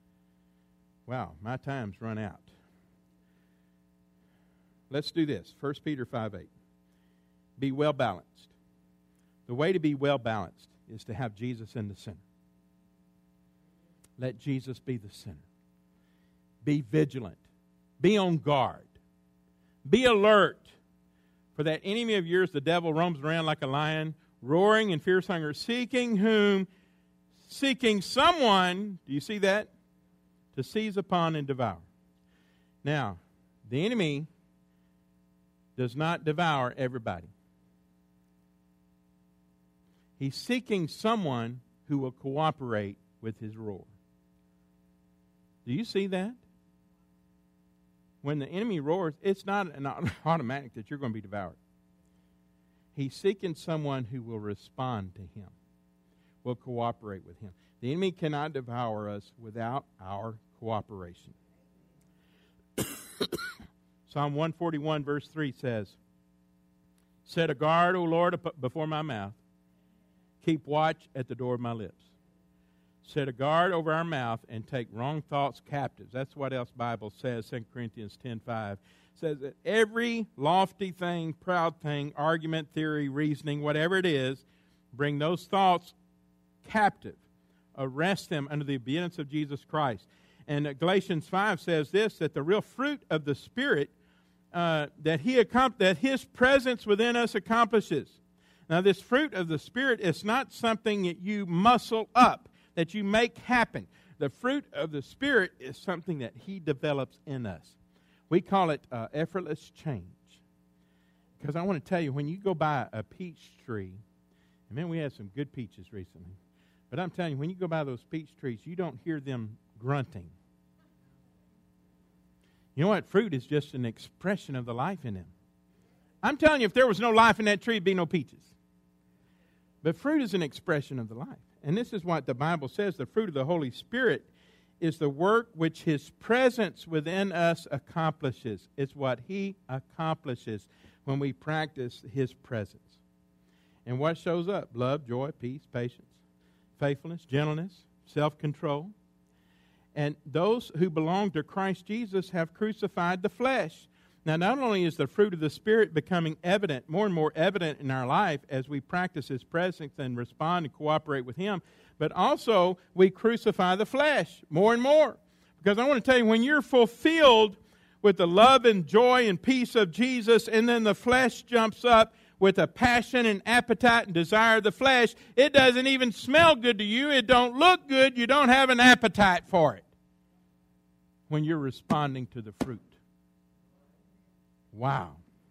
Wow, my time's run out. Let's do this. First Peter five eight. be well balanced. The way to be well balanced is to have Jesus in the center. Let Jesus be the center. Be vigilant. Be on guard. Be alert. For that enemy of yours, the devil, roams around like a lion, roaring in fierce hunger, seeking whom, seeking someone, do you see that? To seize upon and devour. Now, the enemy does not devour everybody. He's seeking someone who will cooperate with his roar. Do you see that? When the enemy roars, it's not an automatic that you're going to be devoured. He's seeking someone who will respond to him, will cooperate with him. The enemy cannot devour us without our cooperation. Psalm one forty-one verse three says, set a guard, O Lord, before my mouth. Keep watch at the door of my lips. Set a guard over our mouth and take wrong thoughts captives. That's what else Bible says, Second Corinthians ten five. Says that every lofty thing, proud thing, argument, theory, reasoning, whatever it is, bring those thoughts captive. Arrest them under the obedience of Jesus Christ. And Galatians five says this, that the real fruit of the Spirit uh, that he that His presence within us accomplishes. Now, this fruit of the Spirit is not something that you muscle up, that you make happen. The fruit of the Spirit is something that He develops in us. We call it uh, effortless change. Because I want to tell you, when you go by a peach tree, and man, we had some good peaches recently, but I'm telling you, when you go by those peach trees, you don't hear them grunting. You know what? Fruit is just an expression of the life in them. I'm telling you, if there was no life in that tree, there'd be no peaches. But fruit is an expression of the life. And this is what the Bible says. The fruit of the Holy Spirit is the work which His presence within us accomplishes. It's what He accomplishes when we practice His presence. And what shows up? Love, joy, peace, patience, faithfulness, gentleness, self-control. And those who belong to Christ Jesus have crucified the flesh. Now, not only is the fruit of the Spirit becoming evident, more and more evident in our life as we practice His presence and respond and cooperate with Him, but also we crucify the flesh more and more. Because I want to tell you, when you're fulfilled with the love and joy and peace of Jesus, and then the flesh jumps up with a passion and appetite and desire of the flesh, it doesn't even smell good to you. It don't look good. You don't have an appetite for it when you're responding to the fruit. Wow.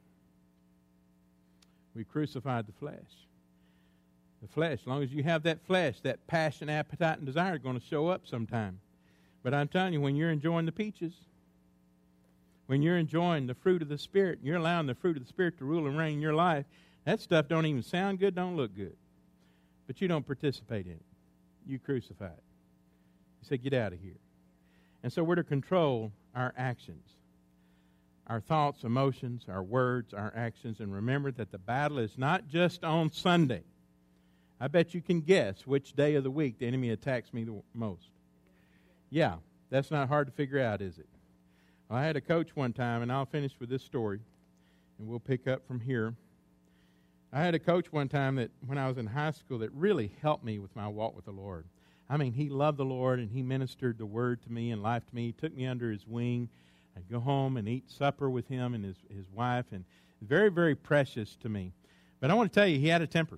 We crucified the flesh. The flesh, as long as you have that flesh, that passion, appetite, and desire is going to show up sometime. But I'm telling you, when you're enjoying the peaches, when you're enjoying the fruit of the Spirit, you're allowing the fruit of the Spirit to rule and reign in your life, that stuff don't even sound good, don't look good. But you don't participate in it. You crucify it. You say, get out of here. And so we're to control our actions. Our thoughts, emotions, our words, our actions, and remember that the battle is not just on Sunday. I bet you can guess which day of the week the enemy attacks me the most. Yeah, that's not hard to figure out, is it? Well, I had a coach one time, and I'll finish with this story, and we'll pick up from here. I had a coach one time that, when I was in high school, that really helped me with my walk with the Lord. I mean, he loved the Lord, and he ministered the Word to me and life to me. He took me under his wing. I'd go home and eat supper with him and his, his wife, and very, very precious to me. But I want to tell you, he had a temper.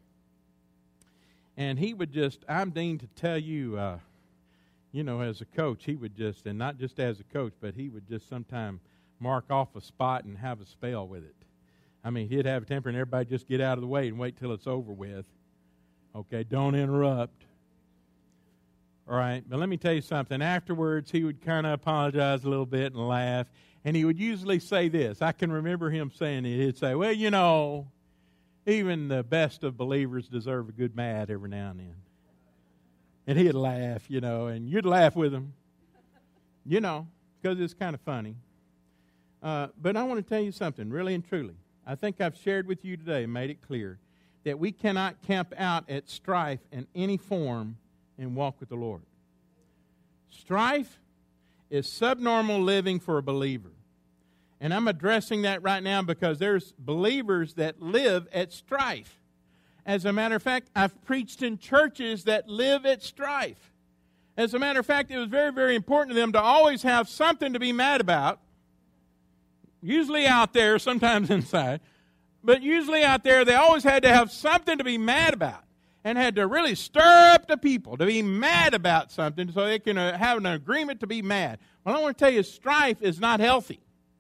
And he would just, I'm Dean to tell you, uh, you know, as a coach, he would just, and not just as a coach, but he would just sometime mark off a spot and have a spell with it. I mean, he'd have a temper and everybody just get out of the way and wait till it's over with. Okay, don't interrupt. All right, but let me tell you something. Afterwards, he would kind of apologize a little bit and laugh. And he would usually say this. I can remember him saying it. He'd say, well, you know, even the best of believers deserve a good mad every now and then. And he'd laugh, you know, and you'd laugh with him, you know, because it's kind of funny. Uh, but I want to tell you something, really and truly. I think I've shared with you today and made it clear that we cannot camp out at strife in any form and walk with the Lord. Strife is subnormal living for a believer. And I'm addressing that right now because there's believers that live at strife. As a matter of fact, I've preached in churches that live at strife. As a matter of fact, it was very, very important to them to always have something to be mad about. Usually out there, sometimes inside. But usually out there, they always had to have something to be mad about. And had to really stir up the people to be mad about something so they can uh, have an agreement to be mad. Well, I want to tell you, strife is not healthy.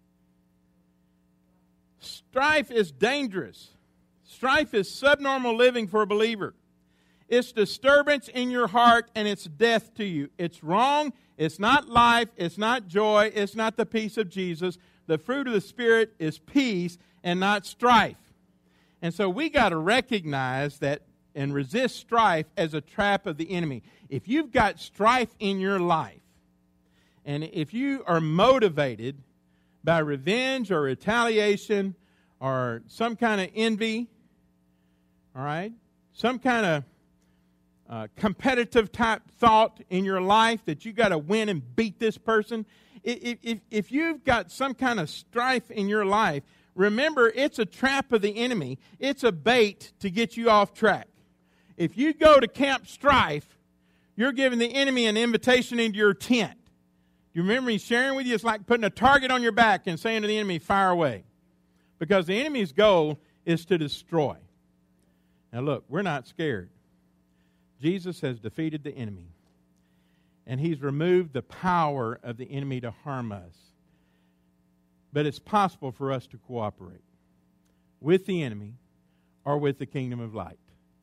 Strife is dangerous. Strife is subnormal living for a believer. It's disturbance in your heart and it's death to you. It's wrong. It's not life. It's not joy. It's not the peace of Jesus. The fruit of the Spirit is peace and not strife. And so we got to recognize that and resist strife as a trap of the enemy. If you've got strife in your life, and if you are motivated by revenge or retaliation or some kind of envy, all right, some kind of uh, competitive type thought in your life that you got to win and beat this person, if, if, if you've got some kind of strife in your life, remember it's a trap of the enemy. It's a bait to get you off track. If you go to Camp Strife, you're giving the enemy an invitation into your tent. You remember me sharing with you? It's like putting a target on your back and saying to the enemy, fire away. Because the enemy's goal is to destroy. Now look, we're not scared. Jesus has defeated the enemy. And He's removed the power of the enemy to harm us. But it's possible for us to cooperate with the enemy or with the kingdom of light.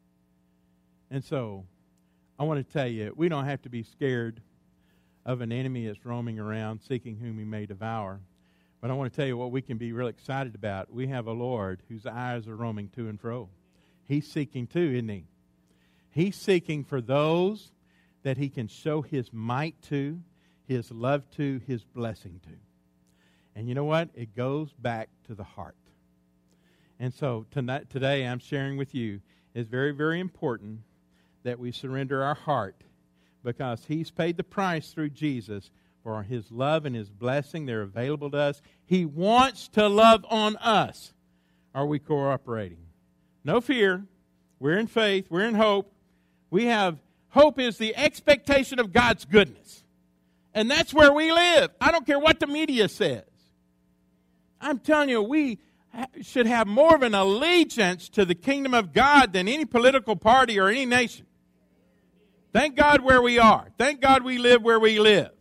And so, I want to tell you, we don't have to be scared of an enemy that's roaming around seeking whom he may devour. But I want to tell you what we can be real excited about. We have a Lord whose eyes are roaming to and fro. He's seeking too, isn't He? He's seeking for those that He can show His might to, His love to, His blessing to. And you know what? It goes back to the heart. And so tonight, today I'm sharing with you, it's very, very important that we surrender our heart because He's paid the price through Jesus for His love and His blessing. They're available to us. He wants to love on us. Are we cooperating? No fear. We're in faith. We're in hope. We have, hope is the expectation of God's goodness. And that's where we live. I don't care what the media says. I'm telling you, we should have more of an allegiance to the kingdom of God than any political party or any nation. Thank God where we are. Thank God we live where we live.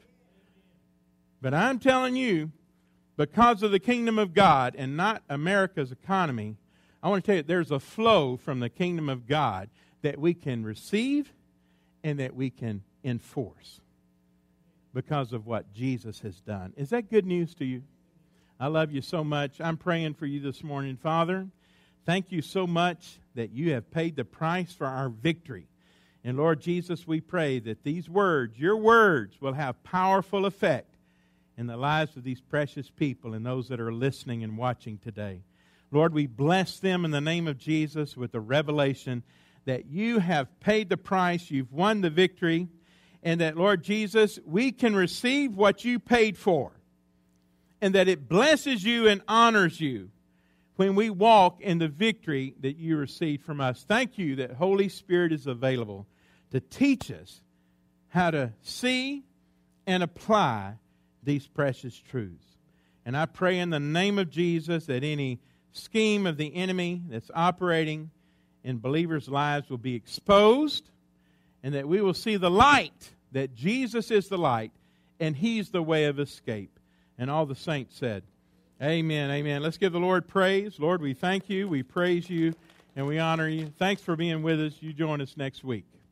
But I'm telling you, because of the kingdom of God and not America's economy, I want to tell you, there's a flow from the kingdom of God that we can receive and that we can enforce because of what Jesus has done. Is that good news to you? I love you so much. I'm praying for you this morning. Father, thank you so much that you have paid the price for our victory. And Lord Jesus, we pray that these words, your words, will have powerful effect in the lives of these precious people and those that are listening and watching today. Lord, we bless them in the name of Jesus with the revelation that you have paid the price, you've won the victory, and that, Lord Jesus, we can receive what you paid for, and that it blesses you and honors you when we walk in the victory that you received from us. Thank you that Holy Spirit is available to teach us how to see and apply these precious truths. And I pray in the name of Jesus that any scheme of the enemy that's operating in believers' lives will be exposed, and that we will see the light, that Jesus is the light, and He's the way of escape. And all the saints said, amen, amen. Let's give the Lord praise. Lord, we thank you, we praise you, and we honor you. Thanks for being with us. You join us next week.